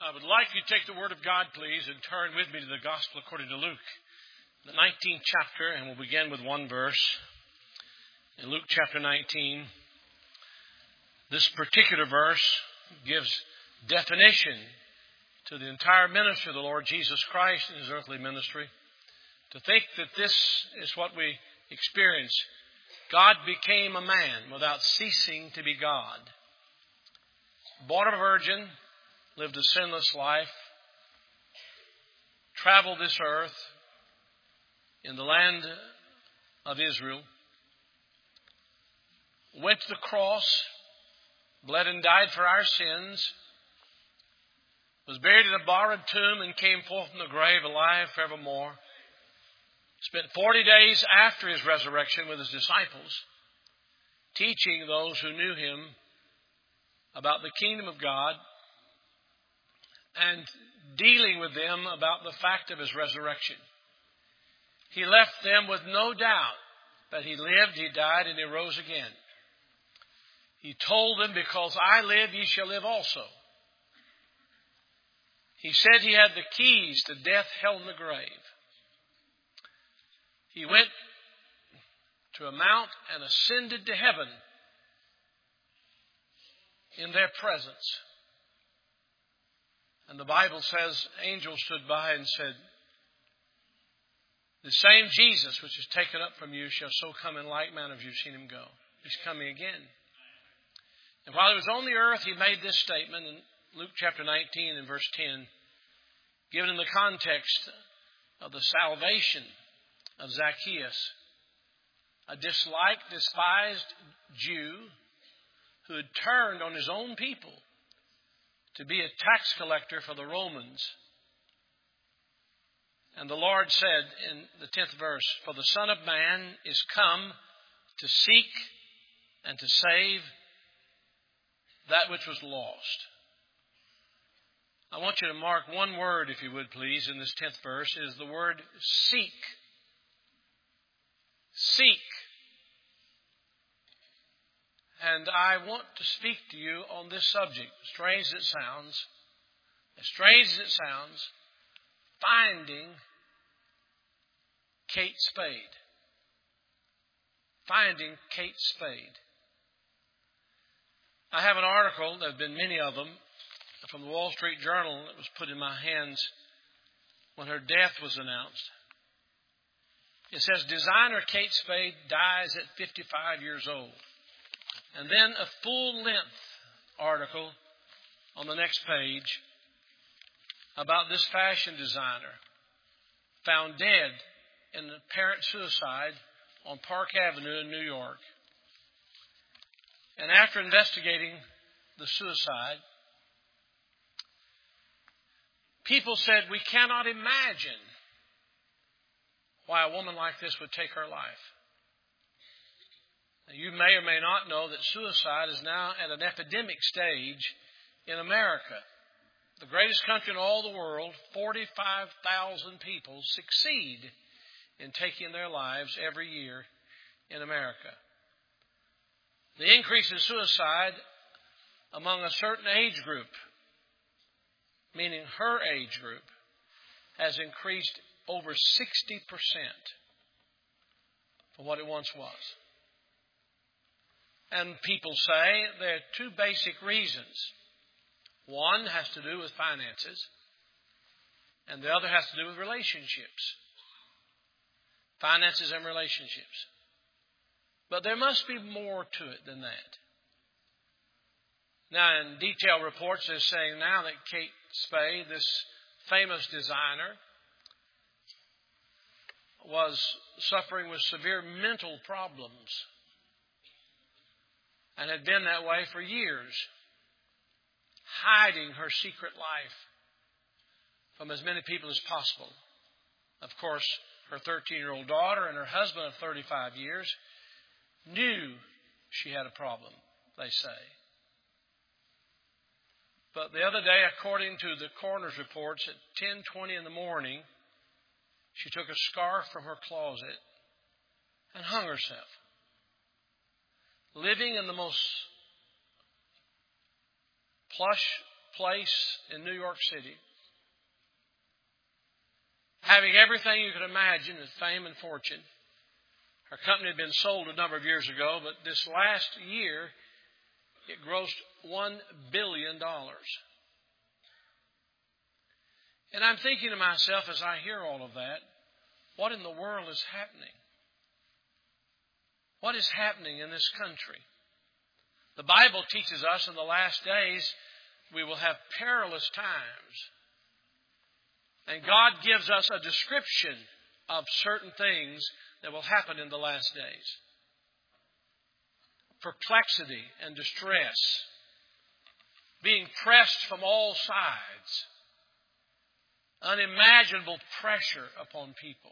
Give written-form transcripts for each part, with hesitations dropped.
I would like you to take the Word of God, please, and turn with me to the Gospel according to Luke, the 19th chapter, and we'll begin with one verse. In Luke chapter 19, this particular verse gives definition to the entire ministry of the Lord Jesus Christ in His earthly ministry. To think that this is what we experience. God became a man without ceasing to be God. Born of a virgin, lived a sinless life, traveled this earth in the land of Israel, went to the cross, bled and died for our sins, was buried in a borrowed tomb and came forth from the grave alive forevermore. Spent 40 days after His resurrection with His disciples, teaching those who knew Him about the kingdom of God and dealing with them about the fact of His resurrection. He left them with no doubt that He lived, He died, and He rose again. He told them, because I live, ye shall live also. He said He had the keys to death, hell, and the grave. He went to a mount and ascended to heaven in their presence. And the Bible says, angels stood by and said, the same Jesus which is taken up from you shall so come in like manner as you've seen Him go. He's coming again. And while He was on the earth, He made this statement in Luke chapter 19 and verse 10, given in the context of the salvation of Zacchaeus, a disliked, despised Jew who had turned on his own people to be a tax collector for the Romans. And the Lord said in the 10th verse, for the Son of Man is come to seek and to save that which was lost. I want you to mark one word, if you would please, in this 10th verse. It is the word seek. Seek. And I want to speak to you on this subject, as strange as it sounds, finding Kate Spade. Finding Kate Spade. I have an article, there have been many of them, from the Wall Street Journal that was put in my hands when her death was announced. It says, designer Kate Spade dies at 55 years old. And then a full-length article on the next page about this fashion designer found dead in apparent suicide on Park Avenue in New York. And after investigating the suicide, people said, we cannot imagine why a woman like this would take her life. Now, you may or may not know that suicide is now at an epidemic stage in America. The greatest country in all the world, 45,000 people succeed in taking their lives every year in America. The increase in suicide among a certain age group, meaning her age group, has increased over 60% from what it once was. And people say there are two basic reasons. One has to do with finances, and the other has to do with relationships. Finances and relationships. But there must be more to it than that. Now, in detailed reports, they're saying now that Kate Spade, this famous designer, was suffering with severe mental problems and had been that way for years, hiding her secret life from as many people as possible. Of course, her 13-year-old daughter and her husband of 35 years knew she had a problem, they say. But the other day, according to the coroner's reports, at 10:20 in the morning, she took a scarf from her closet and hung herself. Living in the most plush place in New York City, having everything you could imagine of fame and fortune. Her company had been sold a number of years ago, but this last year, it grossed $1 billion. And I'm thinking to myself as I hear all of that, what in the world is happening? What is happening in this country? The Bible teaches us in the last days we will have perilous times. And God gives us a description of certain things that will happen in the last days. Perplexity and distress, being pressed from all sides, unimaginable pressure upon people.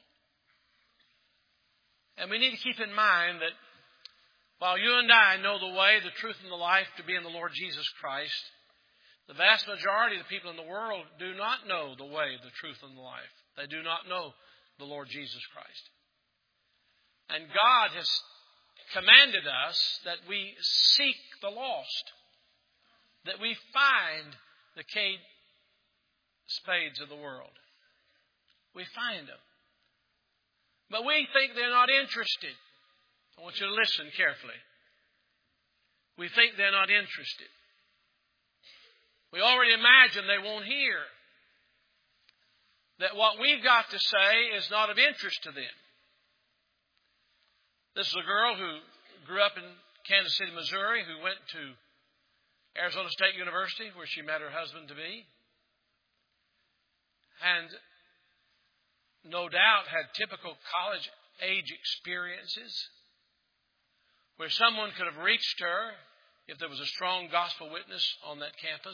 And we need to keep in mind that while you and I know the way, the truth, and the life to be in the Lord Jesus Christ, the vast majority of the people in the world do not know the way, the truth, and the life. They do not know the Lord Jesus Christ. And God has commanded us that we seek the lost, that we find the Kate Spades of the world. We find them. But we think they're not interested. I want you to listen carefully. We think they're not interested. We already imagine they won't hear. That what we've got to say is not of interest to them. This is a girl who grew up in Kansas City, Missouri, who went to Arizona State University, where she met her husband to be. And no doubt had typical college-age experiences where someone could have reached her if there was a strong gospel witness on that campus.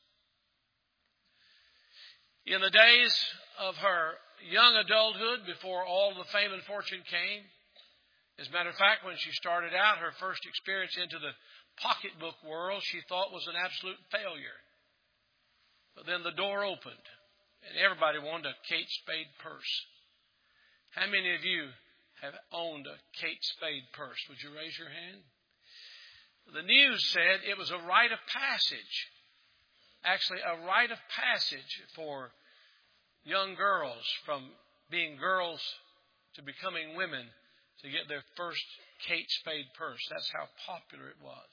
In the days of her young adulthood, before all the fame and fortune came, as a matter of fact, when she started out, her first experience into the pocketbook world, she thought was an absolute failure. But then the door opened, and everybody wanted a Kate Spade purse. How many of you have owned a Kate Spade purse? Would you raise your hand? The news said it was a rite of passage. Actually, a rite of passage for young girls from being girls to becoming women to get their first Kate Spade purse. That's how popular it was.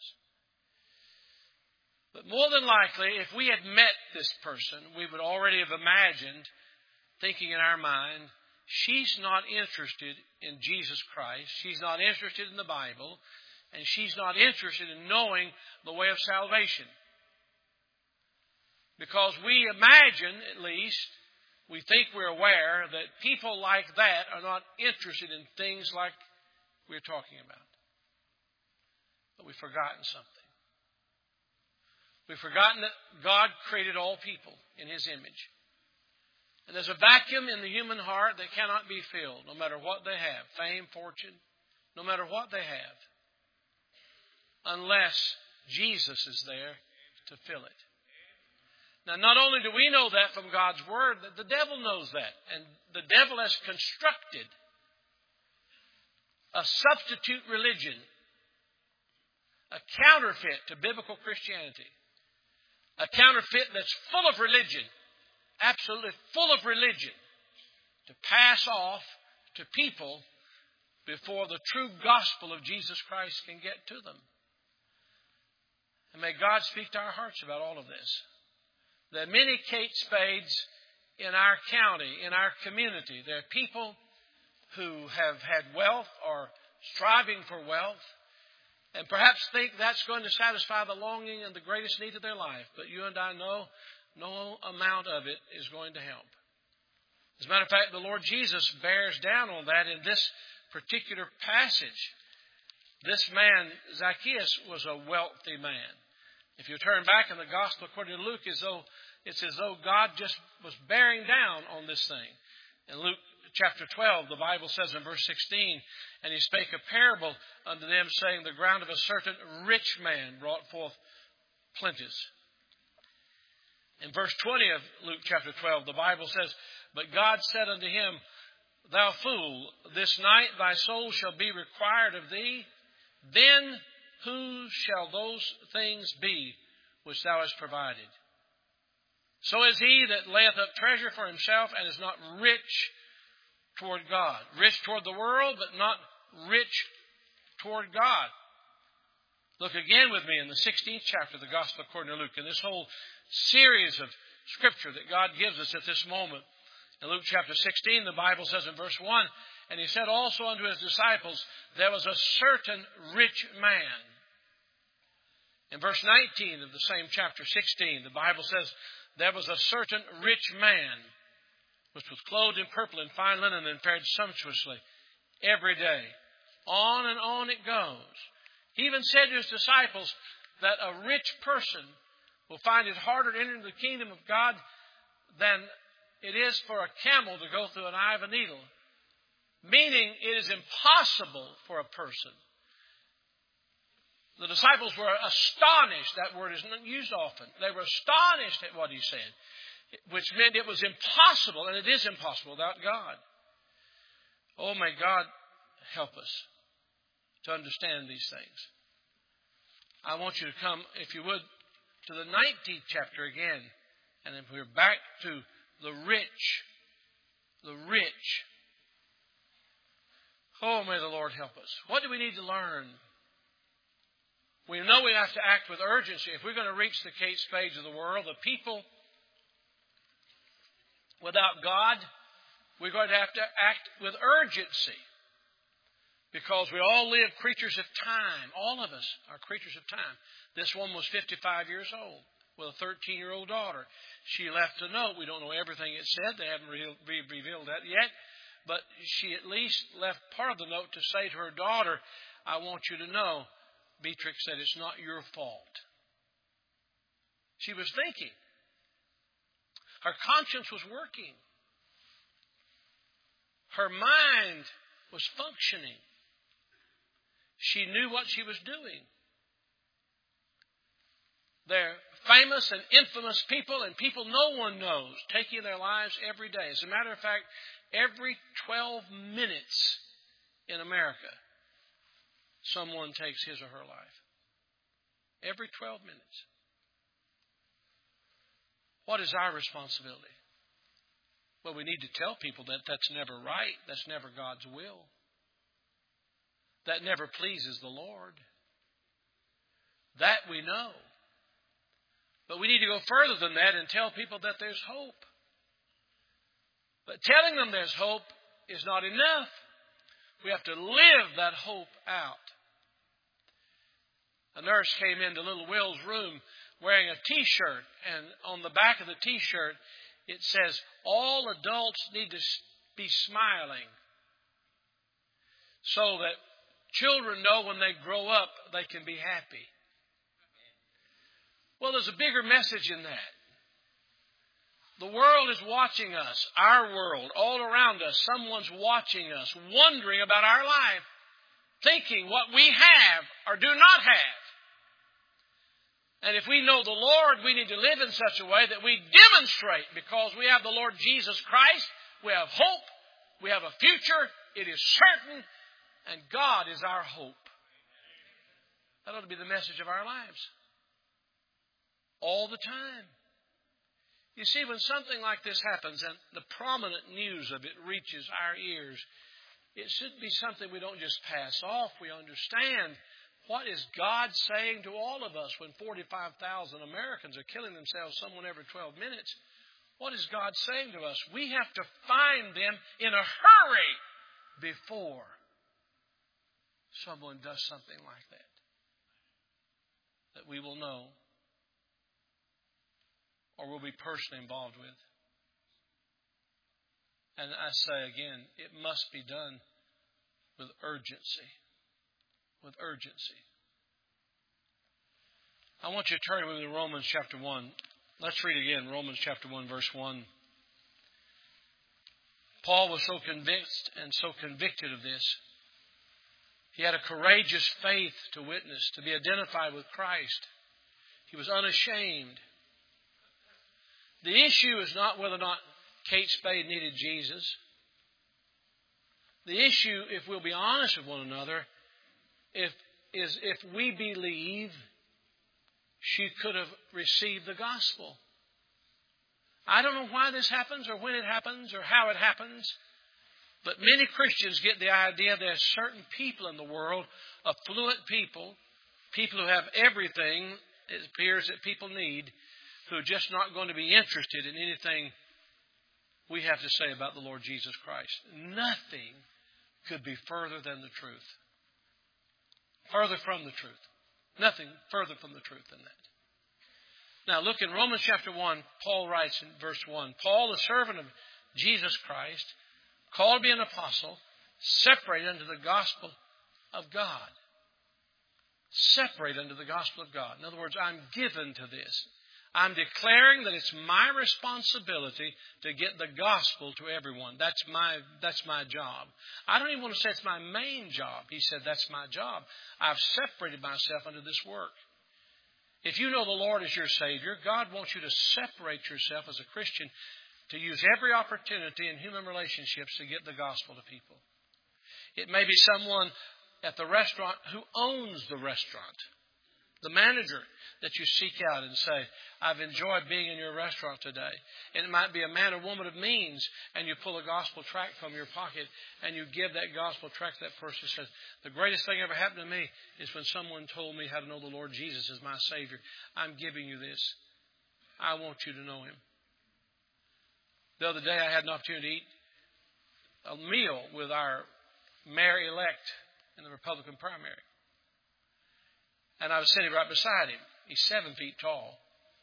But more than likely, if we had met this person, we would already have imagined, thinking in our mind, she's not interested in Jesus Christ. She's not interested in the Bible. And she's not interested in knowing the way of salvation. Because we imagine, at least, we think we're aware that people like that are not interested in things like we're talking about. But we've forgotten something. We've forgotten that God created all people in His image. And there's a vacuum in the human heart that cannot be filled, no matter what they have. Fame, fortune, no matter what they have. Unless Jesus is there to fill it. Now, not only do we know that from God's Word, that the devil knows that. And the devil has constructed a substitute religion, a counterfeit to biblical Christianity. A counterfeit that's full of religion, absolutely full of religion, to pass off to people before the true gospel of Jesus Christ can get to them. And may God speak to our hearts about all of this. There are many Kate Spades in our county, in our community. There are people who have had wealth or striving for wealth and perhaps think that's going to satisfy the longing and the greatest need of their life. But you and I know no amount of it is going to help. As a matter of fact, the Lord Jesus bears down on that in this particular passage. This man, Zacchaeus, was a wealthy man. If you turn back in the Gospel according to Luke, it's as though God just was bearing down on this thing. In Luke chapter 12, the Bible says in verse 16, "And he spake a parable unto them, saying, The ground of a certain rich man brought forth plenties." In verse 20 of Luke chapter 12, the Bible says, "But God said unto him, Thou fool, this night thy soul shall be required of thee. Then who shall those things be which thou hast provided? So is he that layeth up treasure for himself and is not rich toward God. Rich toward the world, but not rich toward God. Look again with me in the 16th chapter of the Gospel according to Luke, in this whole series of Scripture that God gives us at this moment. In Luke chapter 16, the Bible says in verse 1, and he said also unto his disciples, there was a certain rich man. In verse 19 of the same chapter 16, the Bible says, there was a certain rich man, which was clothed in purple and fine linen and fared sumptuously every day. On and on it goes. He even said to his disciples that a rich person will find it harder to enter into the kingdom of God than it is for a camel to go through an eye of a needle. Meaning it is impossible for a person. The disciples were astonished. That word is not used often. They were astonished at what he said, which meant it was impossible, and it is impossible without God. Oh, may God help us to understand these things. I want you to come, if you would, to the 19th chapter again. And if we're back to the rich. The rich. Oh, may the Lord help us. What do we need to learn? We know we have to act with urgency. If we're going to reach the Kate Spades of the world, the people without God, we're going to have to act with urgency. Because we all live creatures of time. All of us are creatures of time. This woman was 55 years old with a 13-year-old daughter. She left a note. We don't know everything it said. They haven't revealed that yet. But she at least left part of the note to say to her daughter, I want you to know, Beatrix said, it's not your fault. She was thinking. Her conscience was working. Her mind was functioning. She knew what she was doing. They're famous and infamous people, and people no one knows, taking their lives every day. As a matter of fact, every 12 minutes in America, someone takes his or her life. Every 12 minutes. What is our responsibility? Well, we need to tell people that that's never right. That's never God's will. That never pleases the Lord. That we know. But we need to go further than that and tell people that there's hope. But telling them there's hope is not enough. We have to live that hope out. A nurse came into little Will's room wearing a T-shirt, and on the back of the T-shirt it says, all adults need to be smiling so that children know when they grow up they can be happy. Well, there's a bigger message in that. The world is watching us, our world, all around us. Someone's watching us, wondering about our life, thinking what we have or do not have. And if we know the Lord, we need to live in such a way that we demonstrate, because we have the Lord Jesus Christ, we have hope, we have a future, it is certain, and God is our hope. That ought to be the message of our lives. All the time. You see, when something like this happens and the prominent news of it reaches our ears, it should be something we don't just pass off. We understand, what is God saying to all of us when 45,000 Americans are killing themselves, someone every 12 minutes? What is God saying to us? We have to find them in a hurry before someone does something like that we will know or will be personally involved with. And I say again, it must be done with urgency. With urgency. I want you to turn with me to Romans chapter 1. Let's read again, Romans chapter 1, verse 1. Paul was so convinced and so convicted of this. He had a courageous faith to witness, to be identified with Christ. He was unashamed. The issue is not whether or not Kate Spade needed Jesus. The issue, if we'll be honest with one another, is if we believe she could have received the gospel. I don't know why this happens or when it happens or how it happens, but many Christians get the idea there's certain people in the world, affluent people, people who have everything it appears that people need, who are just not going to be interested in anything we have to say about the Lord Jesus Christ. Nothing could be further than the truth. Further from the truth. Nothing further from the truth than that. Now look in Romans chapter 1, Paul writes in verse 1, Paul, the servant of Jesus Christ, called to be an apostle, separated unto the gospel of God. Separated unto the gospel of God. In other words, I'm given to this. I'm declaring that it's my responsibility to get the gospel to everyone. That's my job. I don't even want to say it's my main job. He said that's my job. I've separated myself unto this work. If you know the Lord as your Savior, God wants you to separate yourself as a Christian to use every opportunity in human relationships to get the gospel to people. It may be someone at the restaurant who owns the restaurant, the manager that you seek out and say, I've enjoyed being in your restaurant today. And it might be a man or woman of means, and you pull a gospel tract from your pocket and you give that gospel tract to that person who says, the greatest thing ever happened to me is when someone told me how to know the Lord Jesus as my Savior. I'm giving you this. I want you to know Him. The other day I had an opportunity to eat a meal with our mayor-elect in the Republican primary. And I was sitting right beside him. He's 7 feet tall.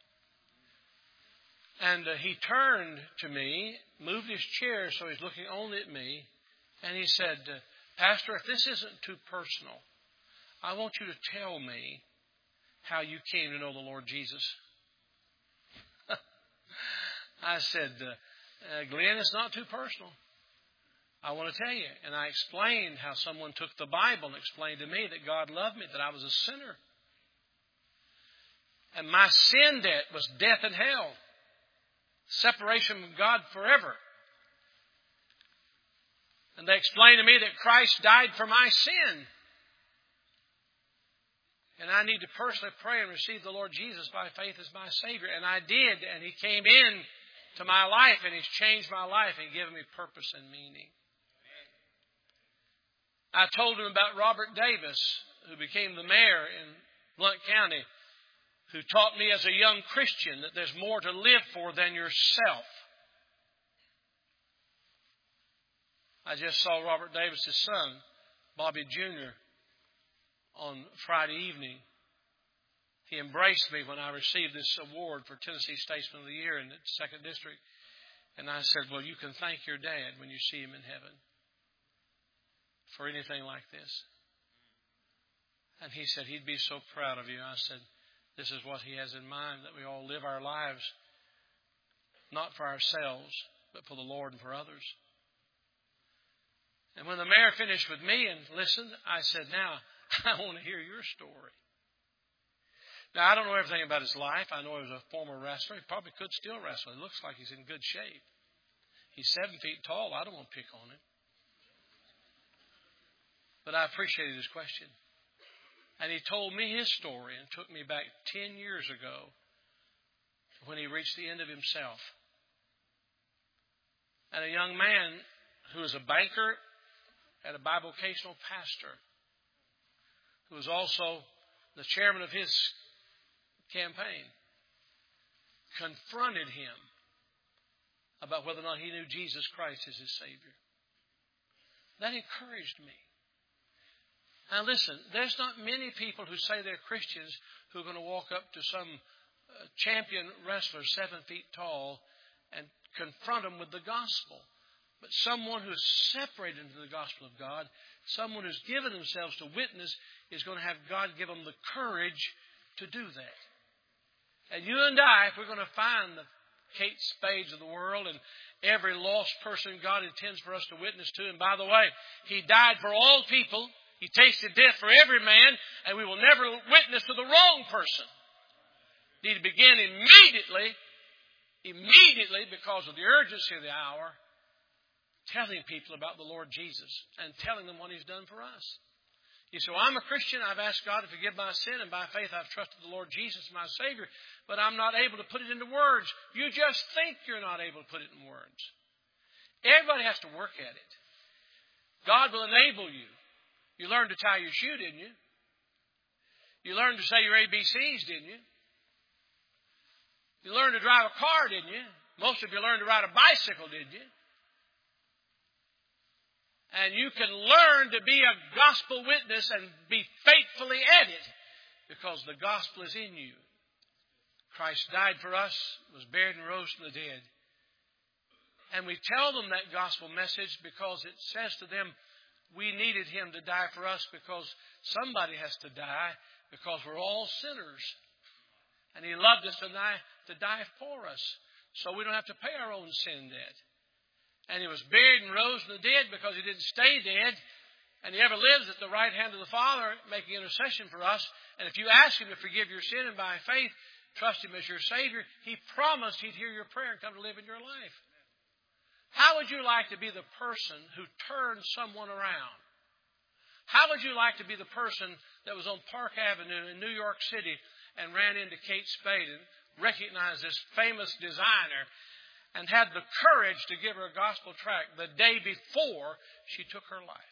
And he turned to me, moved his chair so he's looking only at me, and he said, Pastor, if this isn't too personal, I want you to tell me how you came to know the Lord Jesus. I said, Glenn, it's not too personal. I want to tell you. And I explained how someone took the Bible and explained to me that God loved me, that I was a sinner. And my sin debt was death and hell. Separation from God forever. And they explained to me that Christ died for my sin. And I need to personally pray and receive the Lord Jesus by faith as my Savior. And I did. And He came in to my life and He's changed my life and given me purpose and meaning. I told him about Robert Davis, who became the mayor in Blount County, who taught me as a young Christian that there's more to live for than yourself. I just saw Robert Davis' son, Bobby Jr., on Friday evening. He embraced me when I received this award for Tennessee Statesman of the Year in the 2nd District. And I said, well, you can thank your dad when you see him in heaven for anything like this. And he said he'd be so proud of you. I said, this is what he has in mind, that we all live our lives not for ourselves, but for the Lord and for others. And when the mayor finished with me and listened, I said, now, I want to hear your story. Now, I don't know everything about his life. I know he was a former wrestler. He probably could still wrestle. It looks like he's in good shape. He's 7 feet tall. I don't want to pick on him. But I appreciated his question. And he told me his story and took me back 10 years ago when he reached the end of himself. And a young man who was a banker and a bivocational pastor, who was also the chairman of his campaign, confronted him about whether or not he knew Jesus Christ as his Savior. That encouraged me. Now listen, there's not many people who say they're Christians who are going to walk up to some champion wrestler 7 feet tall and confront them with the gospel. But someone who is separated into the gospel of God, someone who's given themselves to witness, is going to have God give them the courage to do that. And you and I, if we're going to find the Kate Spades of the world and every lost person God intends for us to witness to, and by the way, He died for all people. He tasted death for every man, and we will never witness to the wrong person. We need to begin immediately, because of the urgency of the hour, telling people about the Lord Jesus and telling them what He's done for us. You say, well, I'm a Christian. I've asked God to forgive my sin, and by faith I've trusted the Lord Jesus as my Savior, but I'm not able to put it into words. You just think you're not able to put it in words. Everybody has to work at it. God will enable you. You learned to tie your shoe, didn't you? You learned to say your ABCs, didn't you? You learned to drive a car, didn't you? Most of you learned to ride a bicycle, didn't you? And you can learn to be a gospel witness and be faithfully at it because the gospel is in you. Christ died for us, was buried and rose from the dead. And we tell them that gospel message because it says to them, we needed Him to die for us because somebody has to die because we're all sinners. And He loved us to die for us so we don't have to pay our own sin debt. And He was buried and rose from the dead because He didn't stay dead. And He ever lives at the right hand of the Father making intercession for us. And if you ask Him to forgive your sin and by faith trust Him as your Savior, He promised He'd hear your prayer and come to live in your life. How would you like to be the person who turned someone around? How would you like to be the person that was on Park Avenue in New York City and ran into Kate Spade and recognized this famous designer and had the courage to give her a gospel tract the day before she took her life?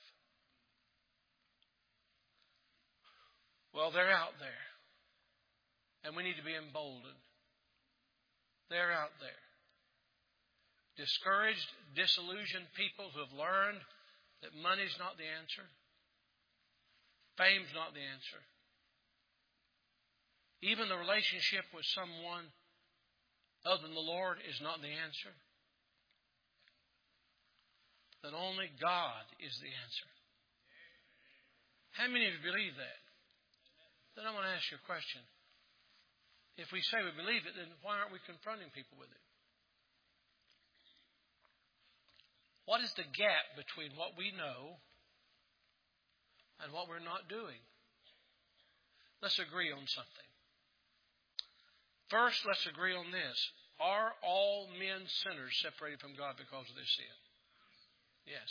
Well, they're out there. And we need to be emboldened. They're out there. Discouraged, disillusioned people who have learned that money's not the answer. Fame's not the answer. Even the relationship with someone other than the Lord is not the answer. That only God is the answer. How many of you believe that? Then I want to ask you a question. If we say we believe it, then why aren't we confronting people with it? What is the gap between what we know and what we're not doing? Let's agree on something. First, let's agree on this. Are all men sinners separated from God because of their sin? Yes.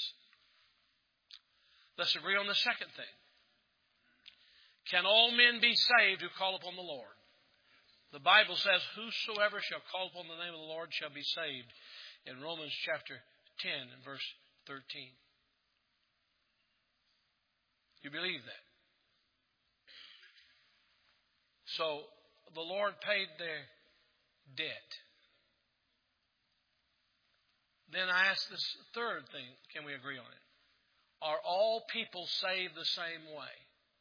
Let's agree on the second thing. Can all men be saved who call upon the Lord? The Bible says, whosoever shall call upon the name of the Lord shall be saved. In Romans chapter 10 and verse 13. You believe that? So, the Lord paid their debt. Then I ask this third thing, can we agree on it? Are all people saved the same way?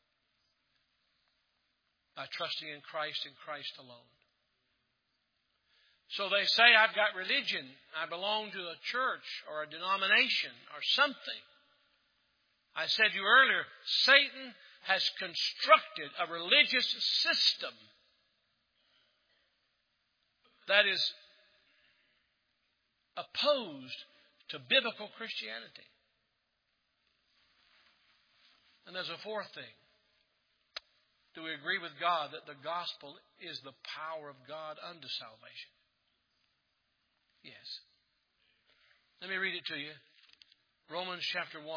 By trusting in Christ and Christ alone. So they say, I've got religion. I belong to a church or a denomination or something. I said to you earlier, Satan has constructed a religious system that is opposed to biblical Christianity. And there's a fourth thing. Do we agree with God that the gospel is the power of God unto salvation? Yes. Let me read it to you. Romans chapter 1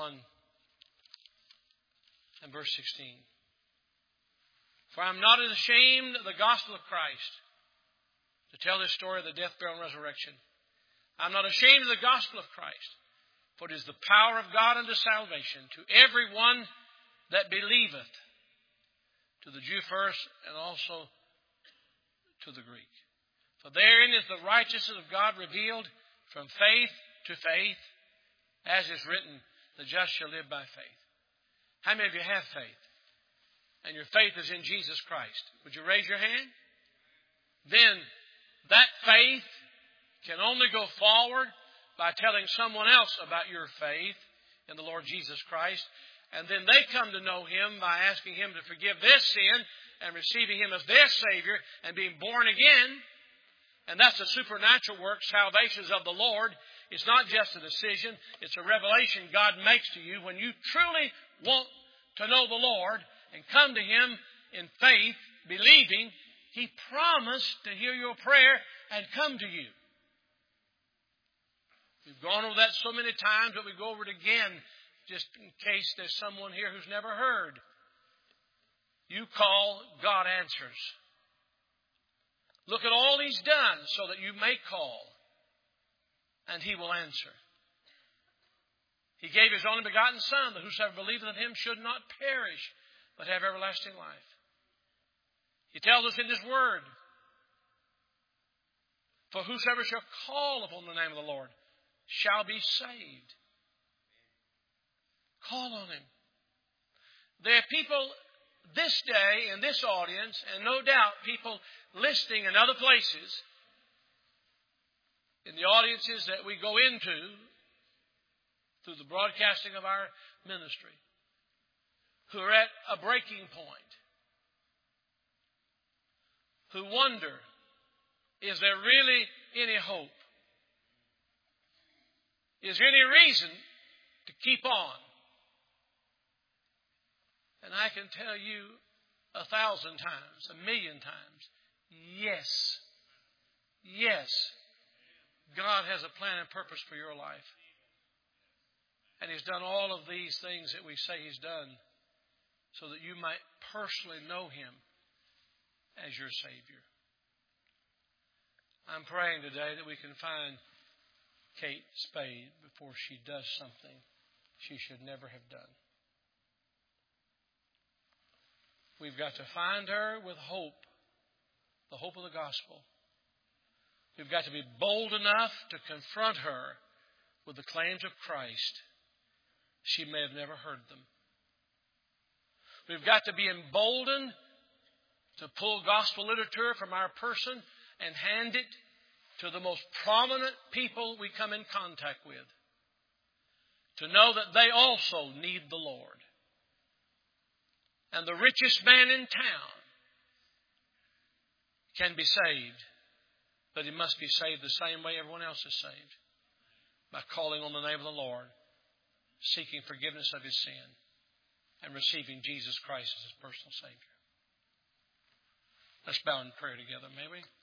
and verse 16. For I am not ashamed of the gospel of Christ to tell this story of the death, burial, and resurrection. I am not ashamed of the gospel of Christ, for it is the power of God unto salvation to everyone that believeth, to the Jew first and also to the Greek. For therein is the righteousness of God revealed from faith to faith, as is written, the just shall live by faith. How many of you have faith? And your faith is in Jesus Christ. Would you raise your hand? Then that faith can only go forward by telling someone else about your faith in the Lord Jesus Christ. And then they come to know Him by asking Him to forgive their sin and receiving Him as their Savior and being born again. And that's a supernatural work. Salvation is of the Lord. It's not just a decision. It's a revelation God makes to you when you truly want to know the Lord and come to Him in faith, believing He promised to hear your prayer and come to you. We've gone over that so many times, but we go over it again just in case there's someone here who's never heard You call, God answers. Look at all He's done so that you may call, and He will answer. He gave His only begotten Son, that whosoever believeth in Him should not perish, but have everlasting life. He tells us in His Word, for whosoever shall call upon the name of the Lord shall be saved. Call on Him. There are people this day in this audience, and no doubt people listening in other places, in the audiences that we go into through the broadcasting of our ministry, who are at a breaking point, who wonder, is there really any hope? Is there any reason to keep on? And I can tell you 1,000 times, 1,000,000 times, yes. Yes. God has a plan and purpose for your life. And He's done all of these things that we say He's done so that you might personally know Him as your Savior. I'm praying today that we can find Kate Spade before she does something she should never have done. We've got to find her with hope, the hope of the gospel. We've got to be bold enough to confront her with the claims of Christ. She may have never heard them. We've got to be emboldened to pull gospel literature from our person and hand it to the most prominent people we come in contact with, to know that they also need the Lord. And the richest man in town can be saved, but he must be saved the same way everyone else is saved, by calling on the name of the Lord, seeking forgiveness of his sin, and receiving Jesus Christ as his personal Savior. Let's bow in prayer together, may we?